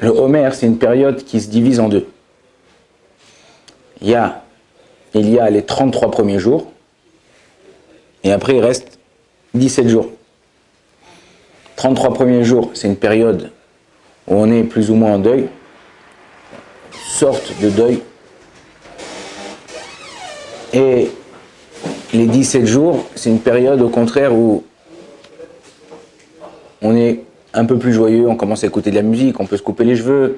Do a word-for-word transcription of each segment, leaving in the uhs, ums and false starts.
Le Homer, c'est une période qui se divise en deux. Il y a, il y a les trente-trois premiers jours, et après il reste dix-sept jours. trente-trois premiers jours, c'est une période où on est plus ou moins en deuil, sorte de deuil. Et les dix-sept jours, c'est une période au contraire où on est un peu plus joyeux, on commence à écouter de la musique, on peut se couper les cheveux.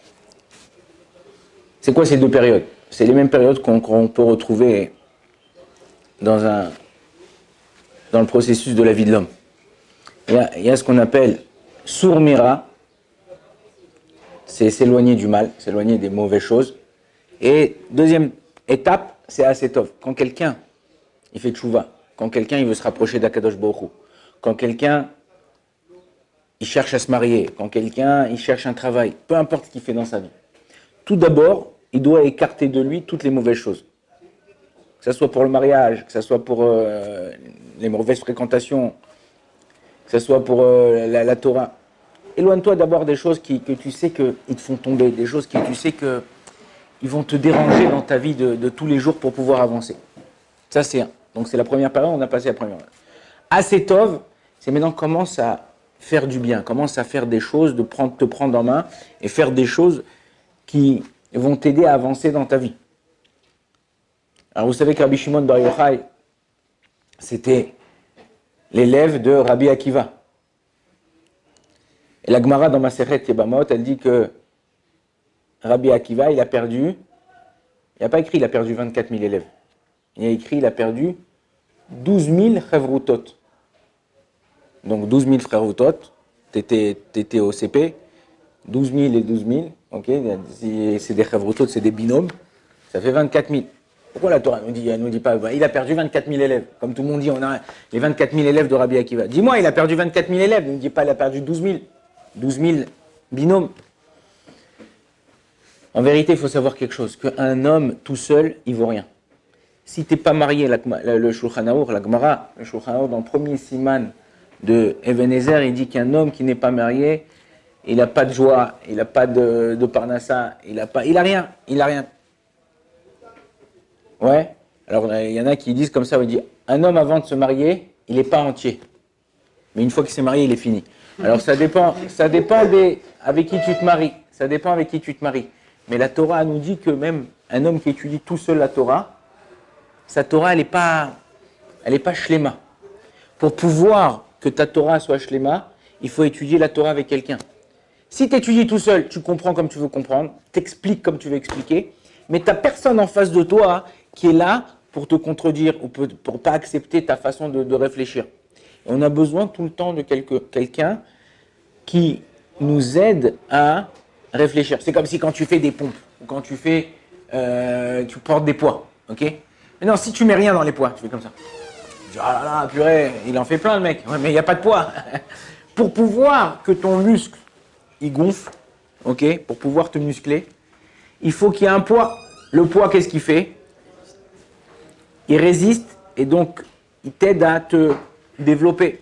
C'est quoi ces deux périodes? C'est les mêmes périodes qu'on qu'on peut retrouver dans, un, dans le processus de la vie de l'homme. Il y a, il y a ce qu'on appelle sourmira, c'est s'éloigner du mal, s'éloigner des mauvaises choses. Et deuxième étape, c'est asetov. Quand quelqu'un il fait tchouva, quand quelqu'un il veut se rapprocher d'Akadosh Baruch Hu, quand quelqu'un il cherche à se marier, quand quelqu'un il cherche un travail, peu importe ce qu'il fait dans sa vie, tout d'abord, il doit écarter de lui toutes les mauvaises choses. Que ce soit pour le mariage, que ce soit pour euh, les mauvaises fréquentations, que ce soit pour euh, la, la Torah. Éloigne-toi d'abord des choses qui, que tu sais qu'ils te font tomber, des choses que tu sais qu'ils vont te déranger dans ta vie de, de tous les jours pour pouvoir avancer. Ça, c'est un. Donc, c'est la première période, on a passé la première période. Asetov, c'est maintenant commence à faire du bien, commence à faire des choses, de prendre, te prendre en main et faire des choses qui vont t'aider à avancer dans ta vie. Alors, vous savez que Rabbi Shimon Bar Yochai, c'était l'élève de Rabbi Akiva. Et la Gemara dans Masechet Yebamot, elle dit que Rabbi Akiva, il a perdu, il n'a pas écrit il a perdu vingt-quatre mille élèves. Il a écrit il a perdu douze mille chevroutot. Donc douze mille chevroutot, tu étais au C P, douze mille et douze mille, ok, c'est des chevroutot, c'est des binômes, ça fait vingt-quatre mille. Pourquoi la Torah nous dit, elle nous dit pas, bah, il a perdu vingt-quatre mille élèves? Comme tout le monde dit, on a les vingt-quatre mille élèves de Rabbi Akiva. Dis-moi, il a perdu vingt-quatre mille élèves, ne me dis pas, il a perdu douze mille. douze mille binômes. En vérité, il faut savoir quelque chose, qu'un homme tout seul, il vaut rien. Si tu n'es pas marié, la, la, le Shulchan Aruch, la Gemara, le Shulchan Aruch, dans le premier siman de Even Ezer, il dit qu'un homme qui n'est pas marié, il n'a pas de joie, il n'a pas de, de parnassa, il n'a pas, il a rien, il a rien. Ouais. Alors, il y en a qui disent comme ça, il dit, un homme avant de se marier, il n'est pas entier. Mais une fois qu'il s'est marié, il est fini. Alors, ça dépend, ça dépend des, avec qui tu te maries. Ça dépend avec qui tu te maries. Mais la Torah nous dit que même un homme qui étudie tout seul la Torah, sa Torah, elle n'est pas, elle est pas shléma. Pour pouvoir que ta Torah soit shléma, il faut étudier la Torah avec quelqu'un. Si tu étudies tout seul, tu comprends comme tu veux comprendre, t'expliques comme tu veux expliquer, mais tu n'as personne en face de toi qui est là pour te contredire ou pour ne pas accepter ta façon de, de réfléchir. Et on a besoin tout le temps de quelque, quelqu'un qui nous aide à réfléchir. C'est comme si quand tu fais des pompes, ou quand tu fais, euh, tu portes des poids, ok? Mais non, si tu mets rien dans les poids, tu fais comme ça. Tu dis, ah là là, purée, il en fait plein le mec. Ouais, mais il n'y a pas de poids. Pour pouvoir que ton muscle, il gonfle, ok? Pour pouvoir te muscler, il faut qu'il y ait un poids. Le poids, qu'est-ce qu'il fait? Il résiste et donc il t'aide à te développer.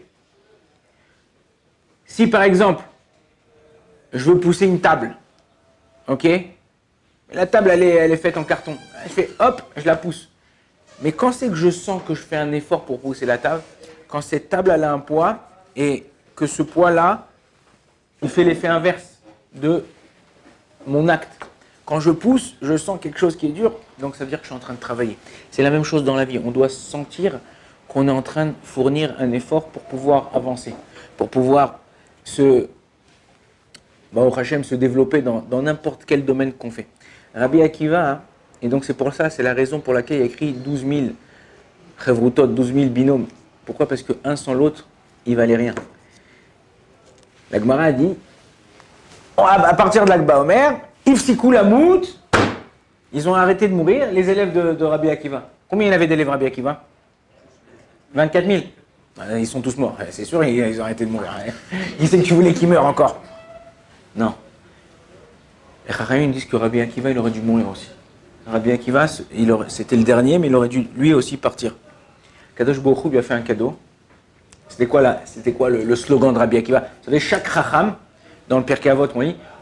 Si par exemple, je veux pousser une table, ok? La table, elle est, elle est faite en carton. Je fais hop, je la pousse. Mais quand c'est que je sens que je fais un effort pour pousser la table, quand cette table elle a un poids et que ce poids-là, il fait l'effet inverse de mon acte. Quand je pousse, je sens quelque chose qui est dur, donc ça veut dire que je suis en train de travailler. C'est la même chose dans la vie. On doit sentir qu'on est en train de fournir un effort pour pouvoir avancer, pour pouvoir se, bah, au Hachem, se développer dans, dans n'importe quel domaine qu'on fait. Rabbi Akiva, hein, et donc c'est pour ça, c'est la raison pour laquelle il a écrit douze mille chevroutot, douze mille binômes. Pourquoi? Parce qu'un sans l'autre, il valait rien. La Gemara a dit, à partir de l'Akba Omer, Ifsikou Lamout, ils ont arrêté de mourir, les élèves de, de Rabbi Akiva. Combien il y avait d'élèves Rabbi Akiva? vingt-quatre mille. Ils sont tous morts, c'est sûr, ils, ils ont arrêté de mourir. Qui c'est que tu voulais qu'ils meurent encore? Non. Les Chachamim disent que Rabbi Akiva, il aurait dû mourir aussi. Rabbi Akiva, c'était le dernier, mais il aurait dû lui aussi partir. Kadosh Baruch Hu lui a fait un cadeau. C'était quoi, là, c'était quoi le, le slogan de Rabbi Akiva? Vous savez, chaque Chacham, dans le Pirkei Avot, on dit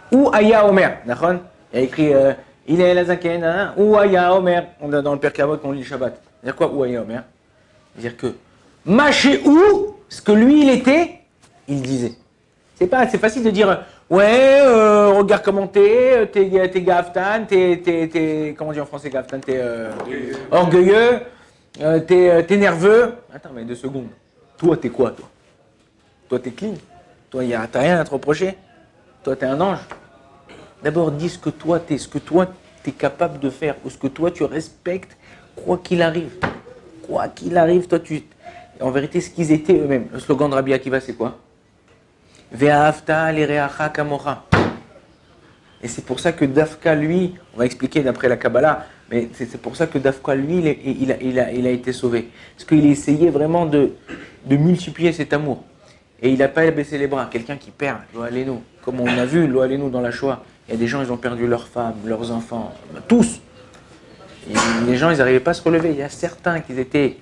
ou Aya Omer. D'accord? Il y a écrit euh, il est la zaken, hein, ou Aya Omer. On a dans le Père Kavod qu'on lit le Shabbat. C'est-à-dire quoi, ou Aya Omer? C'est-à-dire que Maché ou, ce que lui il était, il disait. C'est pas, c'est facile de dire, ouais, euh, regarde comment t'es, t'es, t'es gaftan, t'es, t'es, t'es, comment on dit en français gaftan, t'es euh, orgueilleux, euh, t'es, t'es nerveux. Attends, mais deux secondes. Toi, t'es quoi, toi? Toi, t'es clean. Toi, y a, t'as rien à te reprocher. Toi, t'es un ange. D'abord, dis ce que toi, t'es, ce que toi, t'es capable de faire, ou ce que toi, tu respectes, quoi qu'il arrive. Quoi qu'il arrive, toi, tu... En vérité, ce qu'ils étaient eux-mêmes. Le slogan de Rabbi Akiva, c'est quoi? Ve'ahavta lireacha kamocha. Et c'est pour ça que Dafka, lui, on va expliquer d'après la Kabbalah, mais c'est, c'est pour ça que Dafka, lui, il, est, il, a, il, a, il a été sauvé. Parce qu'il essayait vraiment de, de multiplier cet amour. Et il n'a pas baissé les bras. Quelqu'un qui perd, Lo Alenu, comme on a vu, Lo Alenu dans la Shoah, il y a des gens, ils ont perdu leurs femmes, leurs enfants, tous. Et les gens, ils n'arrivaient pas à se relever. Il y a certains qui étaient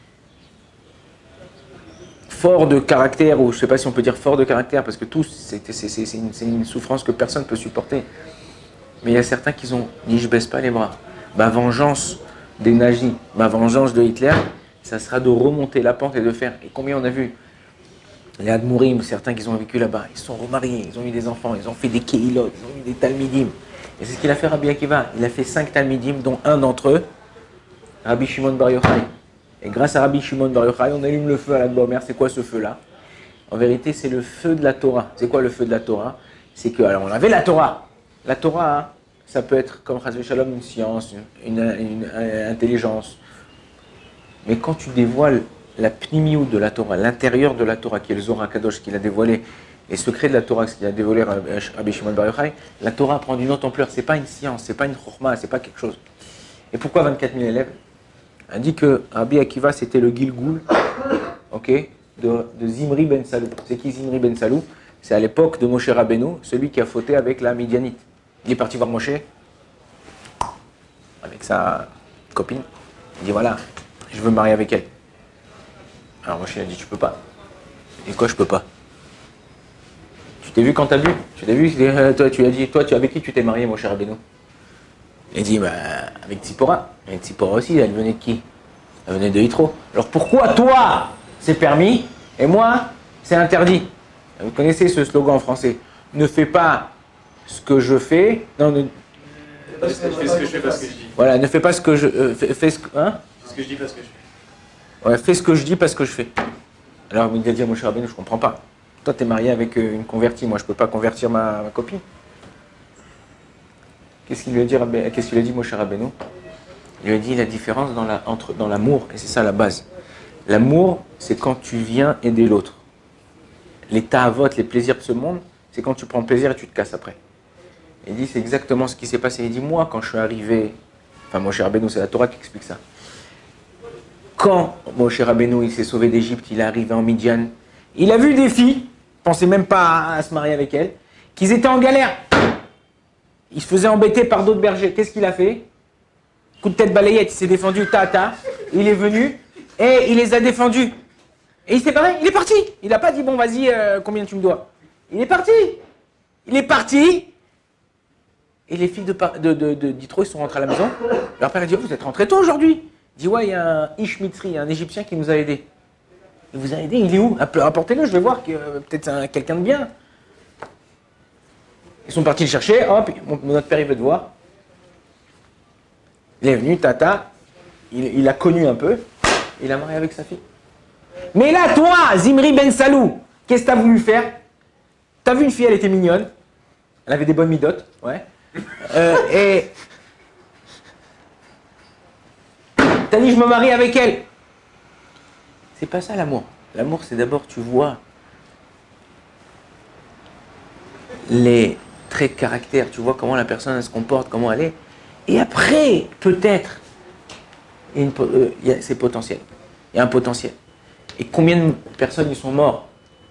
forts de caractère, ou je ne sais pas si on peut dire forts de caractère, parce que tous, c'est, c'est, c'est, c'est, une, c'est une souffrance que personne ne peut supporter. Mais il y a certains qui ont dit, je baisse pas les bras. Ma vengeance des nazis, ma vengeance de Hitler, ça sera de remonter la pente et de faire. Et combien on a vu les Admourim, certains qui ont vécu là-bas, ils sont remariés, ils ont eu des enfants, ils ont fait des Keilot, ils ont eu des Talmidim. Et c'est ce qu'il a fait Rabbi Akiva. Il a fait cinq Talmidim, dont un d'entre eux, Rabbi Shimon Bar Yochai. Et grâce à Rabbi Shimon Bar Yochai, on allume le feu à la Bomer. C'est quoi ce feu-là? En vérité, c'est le feu de la Torah. C'est quoi le feu de la Torah? C'est que, alors on avait la Torah. La Torah, hein, ça peut être comme Chazvé Shalom, une science, une, une, une, une intelligence. Mais quand tu dévoiles la pnimiou de la Torah, l'intérieur de la Torah, qui est le Zohar Kadosh, qu'il a dévoilé, les secrets de la Torah, ce qu'il a dévoilé Rabbi Shimon Bar Yochai, la Torah prend une autre ampleur. C'est pas une science, c'est pas une chokhma, c'est pas quelque chose. Et pourquoi vingt-quatre mille élèves? On dit que Rabbi Akiva, c'était le Gilgoul, ok, de, de Zimri ben Salou. C'est qui Zimri ben Salou? C'est à l'époque de Moshe Rabbeinu, celui qui a fauté avec la Midianite. Il est parti voir Moshe, avec sa copine. Il dit voilà, je veux me marier avec elle. Alors Moshe a dit tu peux pas. Et quoi je peux pas? Tu t'es vu quand t'as vu? Tu t'es vu, toi tu as dit, toi tu avec qui tu t'es marié Moshe Rabbeinu? Il dit bah avec Tzipora. Et Tzipora aussi, elle venait de qui? Elle venait de Yitro. Alors pourquoi toi c'est permis et moi c'est interdit? Vous connaissez ce slogan en français? Ne fais pas ce que je fais. Non, ne... Fais ce que je fais, pas ce que je dis. Voilà, ne fais pas ce que je euh, fais, fais ce que hein? Fais ce que je dis, pas ce que je fais. Ouais, fais ce que je dis, pas ce que je fais. Alors il va dire Moshe Rabbeinu, je comprends pas. Toi t'es marié avec une convertie, moi je peux pas convertir ma, ma copine. Qu'est-ce qu'il lui a dit, qu'est-ce qu'il a dit Moshe Rabbeinu? Il lui a dit la différence dans, la, entre, dans l'amour, et c'est ça la base. L'amour, c'est quand tu viens aider l'autre. Les ta'avot, les plaisirs de ce monde, c'est quand tu prends plaisir et tu te casses après. Il dit c'est exactement ce qui s'est passé. Il dit moi quand je suis arrivé, enfin Moshe Rabbeinu, c'est la Torah qui explique ça. Quand Moshe Rabbeinu il s'est sauvé d'Égypte, il est arrivé en Midian, il a vu des filles, pensait même pas à se marier avec elles, qu'ils étaient en galère. Il se faisait embêter par d'autres bergers. Qu'est-ce qu'il a fait? Coup de tête balayette, il s'est défendu, ta ta. Il est venu et il les a défendus. Et il s'est barré, il est parti. Il n'a pas dit bon vas-y, euh, combien tu me dois? Il est parti. Il est parti. Et les filles de, de, de, de d'Yitro, ils sont rentrés à la maison. Leur père a dit vous êtes rentrés tôt aujourd'hui. Il dit ouais, il y a un Ish Mitri, un Égyptien qui nous a aidés. Il vous a aidé, il est où? Apportez-le, je vais voir que euh, peut-être c'est un, quelqu'un de bien. Ils sont partis le chercher, hop, notre père il veut te voir. Il est venu, tata, il, il a connu un peu, il a marié avec sa fille. Mais là, toi, Zimri ben Salou, qu'est-ce que t'as voulu faire? T'as vu une fille, elle était mignonne, elle avait des bonnes midotes, ouais. Euh, et t'as dit je me marie avec elle. C'est pas ça l'amour. L'amour, c'est d'abord tu vois les traits de caractère, tu vois comment la personne elle se comporte, comment elle est, et après, peut-être, euh, c'est potentiel. Il y a un potentiel. Et combien de personnes ils sont morts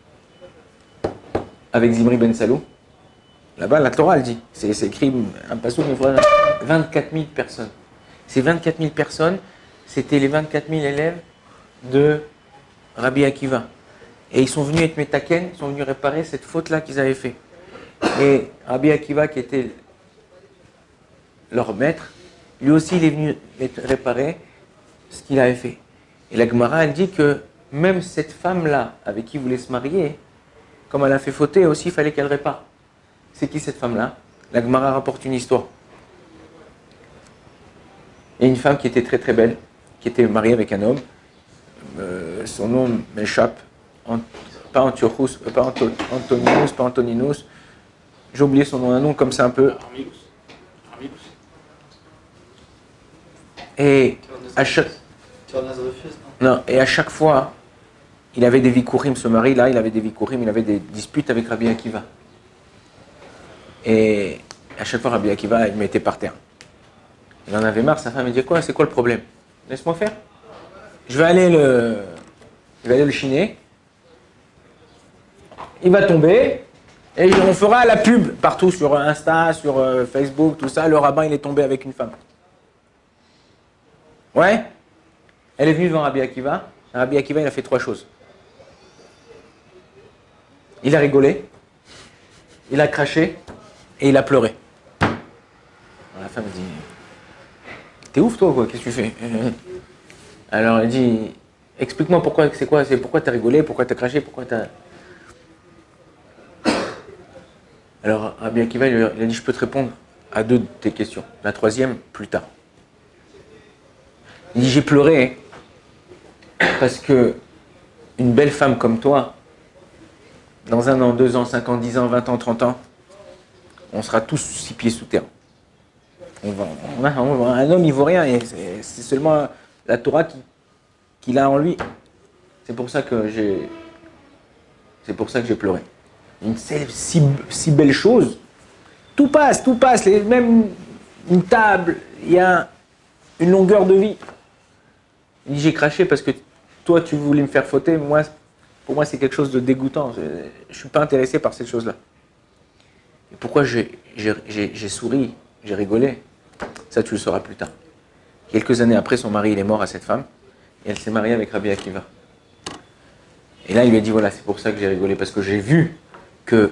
avec Zimri ben Salou? Là-bas, la Torah, elle dit, c'est, c'est écrit un passage, mais voilà, vingt-quatre mille personnes. Ces vingt-quatre mille personnes, c'était les vingt-quatre mille élèves de Rabbi Akiva. Et ils sont venus être métaken, ils sont venus réparer cette faute-là qu'ils avaient fait. Et Rabbi Akiva, qui était leur maître, lui aussi, il est venu réparer ce qu'il avait fait. Et la Gemara, elle dit que même cette femme-là, avec qui il voulait se marier, comme elle a fait fauter aussi, il fallait qu'elle répare. C'est qui cette femme-là? La Gemara rapporte une histoire. Il y a une femme qui était très très belle, qui était mariée avec un homme. Euh, son nom m'échappe. Ant- pas Antiochus, euh, pas Anto- Antoninus, pas Antoninus. J'ai oublié son nom, un nom comme ça un peu. Armilus. Armilus. Et à chaque, Tu en as refusé, non? non, et à chaque fois, il avait des vikourim, ce mari-là, il avait des vikourim, il avait des disputes avec Rabbi Akiva. Et à chaque fois, Rabbi Akiva, il mettait par terre. Il en avait marre, sa femme, il dit quoi, c'est quoi le problème? Laisse-moi faire. Je vais aller le, je vais aller le chiner. Il va tomber. Et on fera la pub partout sur Insta, sur euh, Facebook, tout ça. Le rabbin, il est tombé avec une femme. Ouais. Elle est venue devant Rabbi Akiva. Rabbi Akiva, il a fait trois choses. Il a rigolé. Il a craché. Et il a pleuré. Alors, la femme dit... T'es ouf toi quoi, qu'est-ce que tu fais? Alors elle dit, explique-moi pourquoi, c'est quoi, c'est pourquoi t'as rigolé, pourquoi t'as craché, pourquoi t'as... Alors Rabbi Akiva il a dit, je peux te répondre à deux de tes questions. La troisième, plus tard. Il dit, j'ai pleuré parce que une belle femme comme toi, dans un an, deux ans, cinq ans, dix ans, vingt ans, trente ans, on sera tous six pieds sous terre. On va, on a, on va, un homme, il vaut rien, et c'est, c'est seulement la Torah qui, qu'il a en lui. C'est pour ça que j'ai, c'est pour ça que j'ai pleuré. Une si, si belle chose, tout passe, tout passe, les, même une table, il y a une longueur de vie. Il dit, j'ai craché parce que toi, tu voulais me faire fauter, moi, pour moi, c'est quelque chose de dégoûtant. Je ne suis pas intéressé par cette chose-là. Et pourquoi j'ai, j'ai, j'ai, j'ai souri, j'ai rigolé? Ça, tu le sauras plus tard. Quelques années après, son mari, il est mort à cette femme. Et elle s'est mariée avec Rabbi Akiva. Et là, il lui a dit, voilà, c'est pour ça que j'ai rigolé. Parce que j'ai vu que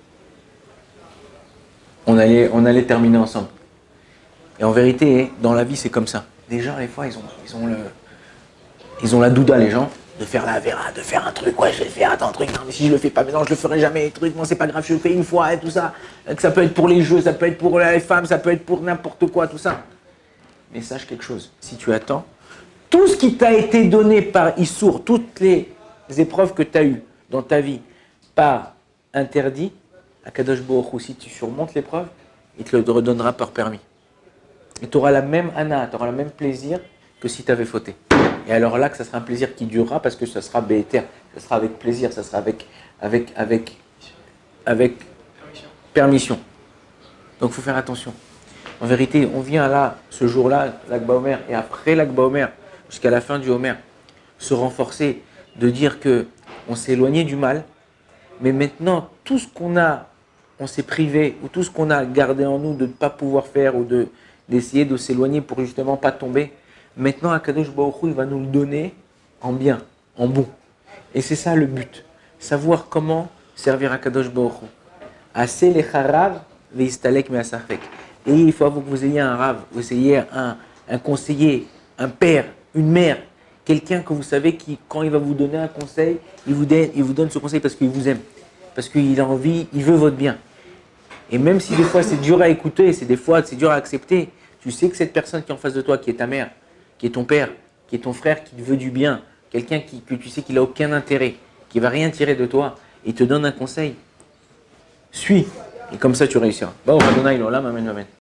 on allait, on allait terminer ensemble. Et en vérité, dans la vie, c'est comme ça. Les gens, des fois, ils ont, ils ont, le, ils ont la douda, les gens, de faire la vera, de faire un truc. Ouais, je vais le faire, attends, un truc. Non, mais si je le fais pas maintenant, je le ferai jamais. Truc, non, c'est pas grave, je le fais une fois, et tout ça. Que ça peut être pour les jeux, ça peut être pour les femmes, ça peut être pour n'importe quoi, tout ça. Mais sache quelque chose, si tu attends, tout ce qui t'a été donné par Issour, toutes les épreuves que tu as eues dans ta vie par interdit, à Kadosh Baruch Hu, si tu surmontes l'épreuve, il te le redonnera par permis. Et tu auras la même ana, tu auras le même plaisir que si tu avais fauté. Et alors là, que ça sera un plaisir qui durera parce que ça sera bééter, ça sera avec plaisir, ça sera avec, avec, avec, avec permission. Donc il faut faire attention. En vérité, on vient là, ce jour-là, l'Akba Omer, et après l'Akba Omer, jusqu'à la fin du Omer, se renforcer, de dire que on s'est éloigné du mal, mais maintenant, tout ce qu'on a, on s'est privé, ou tout ce qu'on a gardé en nous de ne pas pouvoir faire, ou de, d'essayer de s'éloigner pour justement pas tomber, maintenant, Akadosh Baruch Hu, il va nous le donner en bien, en bon. Et c'est ça le but, savoir comment servir Akadosh Baruch Hu. Assez les harav, veistalek me'asafek. Et il faut que vous ayez un rave, vous ayez un, un conseiller, un père, une mère, quelqu'un que vous savez qui, quand il va vous donner un conseil, il vous donne, il vous donne ce conseil parce qu'il vous aime, parce qu'il a envie, il veut votre bien. Et même si des fois c'est dur à écouter, c'est des fois c'est dur à accepter, tu sais que cette personne qui est en face de toi, qui est ta mère, qui est ton père, qui est ton frère, qui te veut du bien, quelqu'un qui, que tu sais qu'il n'a aucun intérêt, qui ne va rien tirer de toi, et te donne un conseil, suis. Et comme ça, tu réussiras. Bah, Adonai, l'olam, amen, amen.